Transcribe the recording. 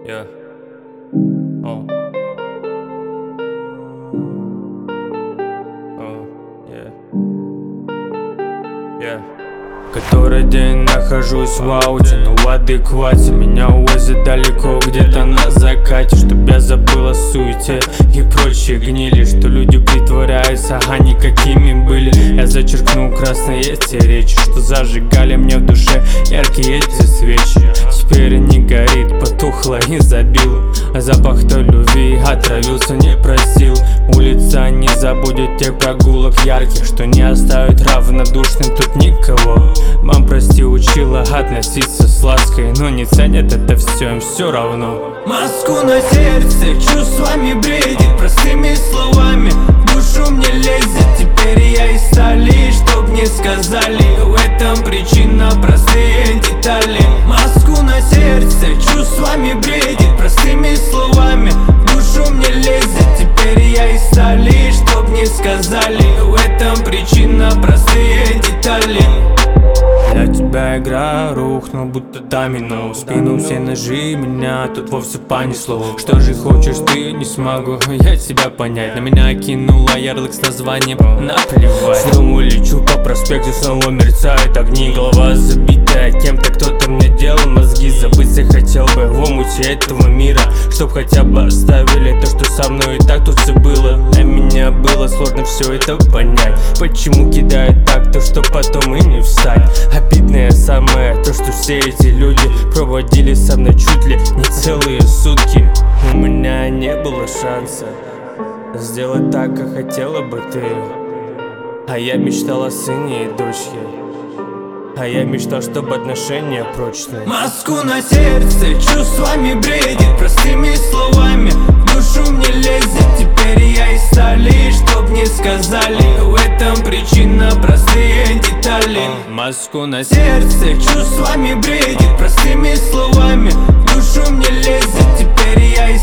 Yeah. Oh. Oh. Yeah. Yeah. Который день нахожусь в ауте, но в адеквате. Меня увозят далеко, где-то на закате, чтоб я забыл о суете и прочие гнили, что люди притворяются, а никакими были. Я зачеркнул красные эти речи, что зажигали мне в душе яркие эти свечи. Теперь не горит, потухло и забил. Запах той любви отравился, не просил. Улица не забудет тех прогулок ярких, что не оставит равнодушным тут никого. Мам, прости, учила относиться с лаской, но не ценят это все, им все равно. Маску на сердце, чувствами бредит, простыми словами в душу мне лезет. Теперь я из стали, чтоб не сказали, в этом причина простые детали. Маску на сердце, чувствами бредит, простыми словами в душу мне лезет. Теперь я из стали, чтоб не сказали, в этом причина простые детали. Для тебя игра рухнул, будто домино. Спину все ножи, меня тут вовсе понесло. Что же хочешь ты, не смогу я тебя понять. На меня кинула ярлык с названием наплевать. Снова лечу по проспекту, снова мерцают огни. Голова забитая кем-то, кто-то мне делал мозги. Забыть я хотел бы в омуте этого мира, чтоб хотя бы оставили то, что со мной и так тут все было. Для меня было сложно все это понять. Почему кидают так, то что потом и не встать. Обидное самое то, что все эти люди проводили со мной чуть ли не целые сутки. У меня не было шанса сделать так, как хотела бы ты. А я мечтал о сыне и дочке, а я мечтал, чтобы отношения прочные. Маску на сердце, чувствами бредит, простыми словами в душу мне лезет. Теперь я из стали, чтоб не сказали, в этом причина простые детали. Маску на Сердце чувствами бредит, простыми словами в душу мне лезет. Теперь я из